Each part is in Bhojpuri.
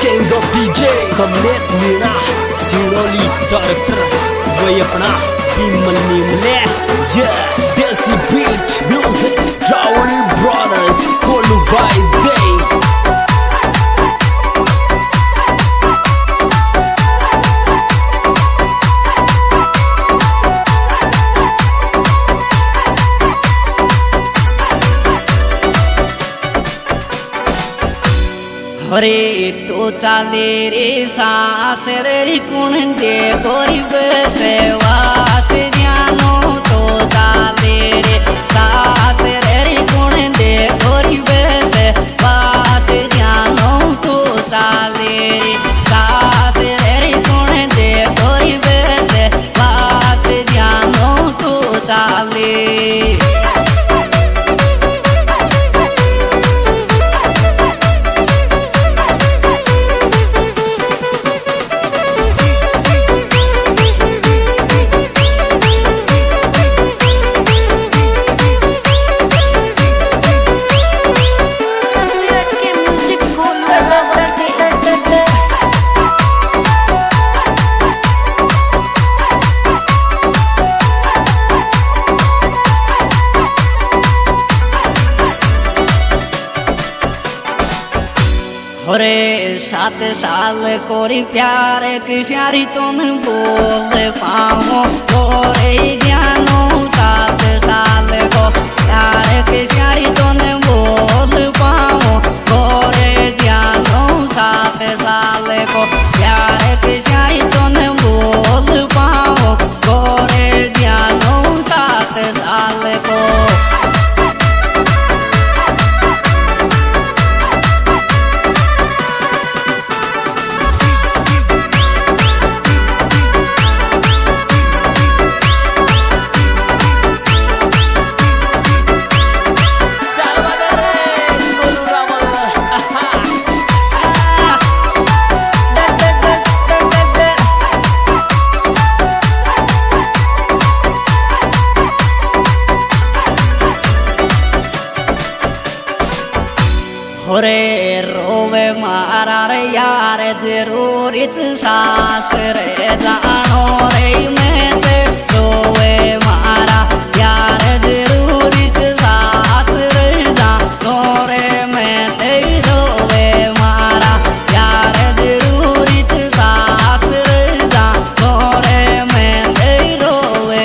King of DJ Kamlesh Meena Singrauli director वही अपना विमल निमले देसी बीट म्यूजिक राहुल ब्रदर्स कोलू भाई दे हरे तो चाले रे सास रे कुण दे गरीब सेवास जानो तो चाले रे सास रे कुण दे गरीब सेवास जानो तो चाले रे सास रे कुण दे गरीब सेवास जानो तो चाले हरे 7 साल कोरी प्यार किशारी तुम बोल पाओ तोरे जानो 7 साल को प्यार किशारी तुम बोल पाओ तोरे जानो 7 साल को प्यार किशारी तुम बोल पाओ तोरे जानो 7 साल को हरे रोवे मारा रे यार जरूरी सास रे जानो रे मैं ते रोवे मारा यार जरूरी सास रे जानो रे मैं ते रोवे मारा यार जरूरी सास रे जानो रे मैं ते रोवे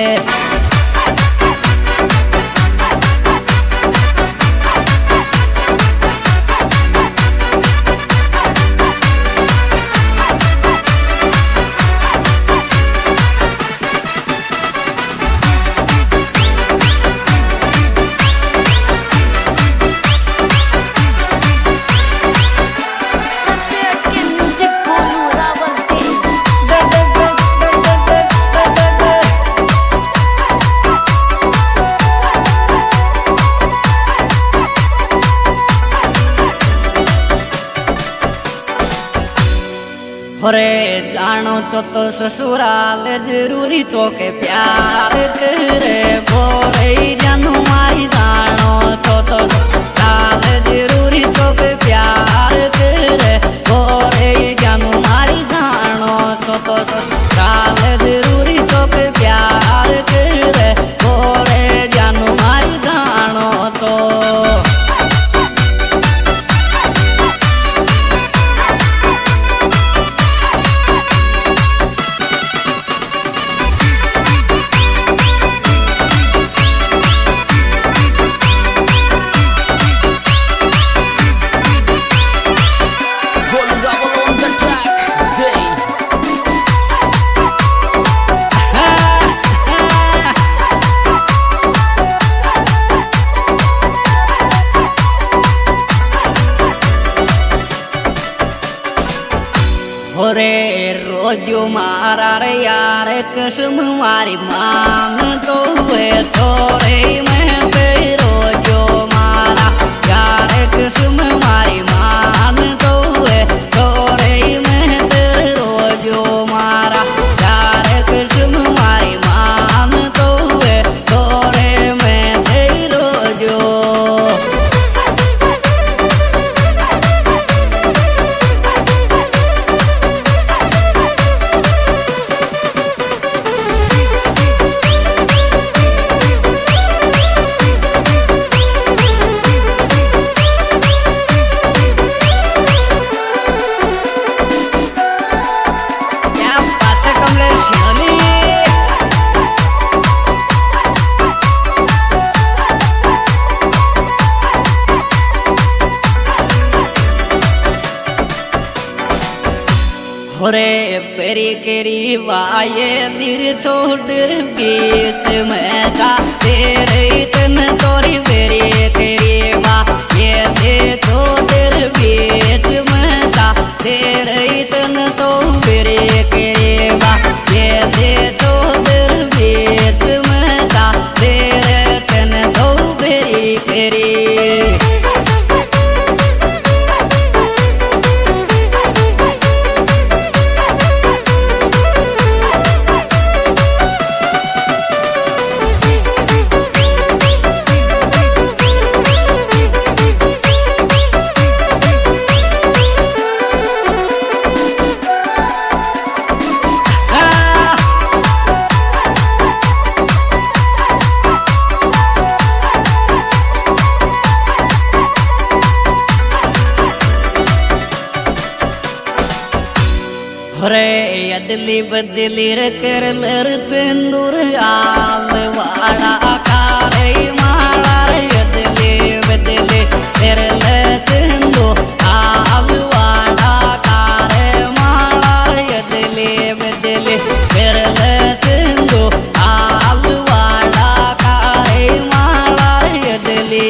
हरे जानो चो तो ससुराल जरूरी चौके प्यार करे बोरे जानू मारी जानो चो तो ससुराल जरूरी चौके प्यार करे बोरे जानू मारी जानो चो तो ससुराल जरूरी चौके प्यार करे बोरे जानू मारी जानो तो हरे रोजो मारा रे यार कसम मारी मांग तो वे तोरे में पे रोजो मारा यार कसम मारी मांग तो वे तोरे में पे रोजो मारा यार कसम मारी मांग तो वे तोरे में पे रोजो होरे पेरी केरी वाये लिर छोड़ बीच में जा तेरे इतन तोरी पेरी केरी वा ये ले छोड़ बीच में जा तेरे इतन तो पेरी केरी वा ये ले छोड़ बीच में जा तेरे इतन तो पेरी केरी होरे अदली बदली कर लर सिंदूर आल वाड़ा कारे माला अदली बदली कर लर सिंदूर आल वाड़ा कारे माला अदली बदली कर लर सिंदूर आल वाड़ा कारे माला अदली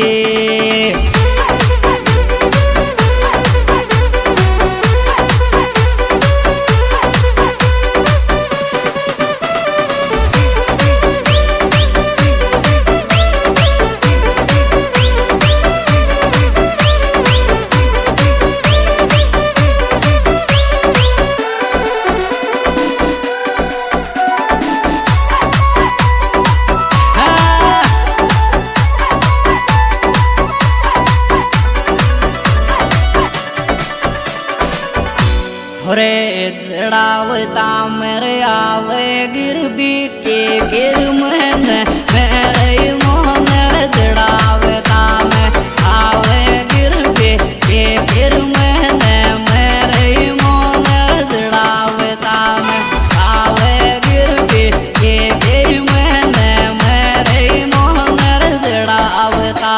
होरे जड़ावता मेरे आवे गिर भी के गिर मन मेरे मोहन जड़ावता में आवे गिर भी के गिर मन मेरे मोहन जड़ावता में आवे गिर भी के गिर मन मेरे मोहन जड़ावता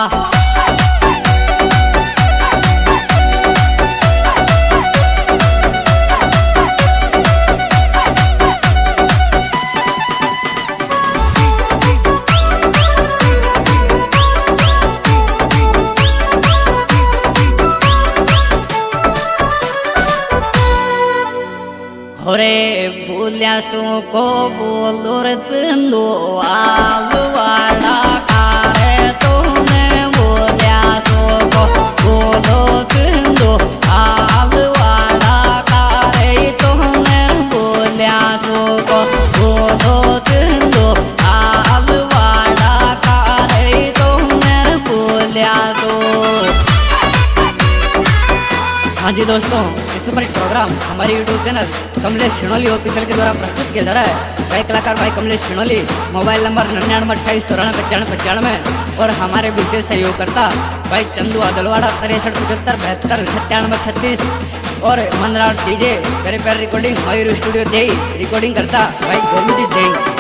होरे बोलिया सो को बोलोर चंदो आल वाड़ा कारे तूने बोलिया सो को बोलो चंदो आल वाड़ा कारे तूने बोलिया सो को बोलो चंदो आल वाड़ा कारे तूने बोलिया सो। हाँ जी दोस्तों, इस पर प्रोग्राम हमारे यूट्यूब चैनल कमलेश शिणोली ऑफिशियल के द्वारा प्रस्तुत किया जा रहा है। भाई कलाकार भाई कमलेश शिणोली, मोबाइल नंबर 99289495 और हमारे विशेष सहयोगकर्ता भाई चंदू अदलवाड़ा 6375979636 और Manraj DJ recording Mayur studio Jai recording करता भाई गोलू जी जय।